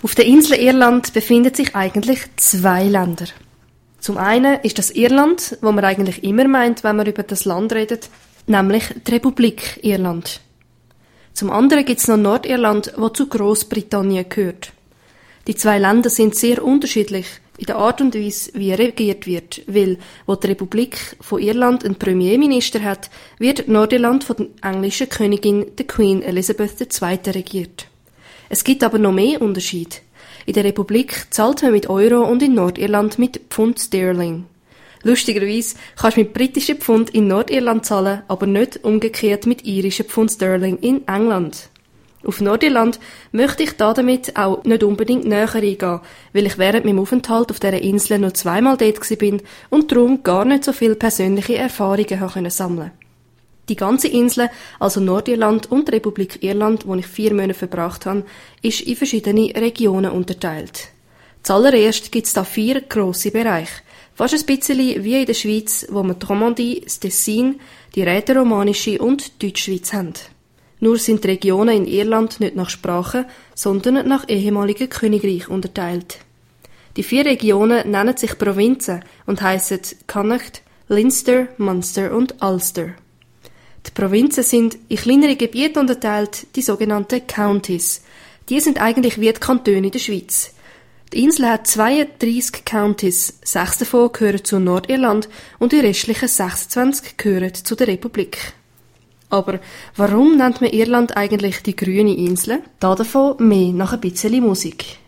Auf der Insel Irland befinden sich eigentlich 2 Länder. Zum einen ist das Irland, wo man eigentlich immer meint, wenn man über das Land redet, nämlich die Republik Irland. Zum anderen gibt es noch Nordirland, wo zu Großbritannien gehört. Die 2 Länder sind sehr unterschiedlich in der Art und Weise, wie regiert wird, weil, wo die Republik von Irland einen Premierminister hat, wird Nordirland von der englischen Königin, der Queen Elizabeth II. Regiert. Es gibt aber noch mehr Unterschiede. In der Republik zahlt man mit Euro und in Nordirland mit Pfund Sterling. Lustigerweise kannst du mit britischen Pfund in Nordirland zahlen, aber nicht umgekehrt mit irischen Pfund Sterling in England. Auf Nordirland möchte ich damit auch nicht unbedingt näher eingehen, weil ich während meinem Aufenthalt auf dieser Insel nur 2-mal dort bin und darum gar nicht so viele persönliche Erfahrungen sammeln konnte. Die ganze Insel, also Nordirland und die Republik Irland, wo ich 4 Monate verbracht habe, ist in verschiedene Regionen unterteilt. Zuallererst gibt es da 4 grosse Bereiche, fast ein bisschen wie in der Schweiz, wo wir die Romandie, das Tessin, die Rätoromanische und die Deutschschweiz haben. Nur sind die Regionen in Irland nicht nach Sprache, sondern nach ehemaligen Königreich unterteilt. Die 4 Regionen nennen sich Provinzen und heissen Connacht, Leinster, Munster und Ulster. Die Provinzen sind in kleinere Gebiete unterteilt, die sogenannten Counties. Die sind eigentlich wie die Kantone in der Schweiz. Die Insel hat 32 Counties, 6 davon gehören zu Nordirland und die restlichen 26 gehören zu der Republik. Aber warum nennt man Irland eigentlich die grüne Insel? Davon mehr nach ein bisschen Musik.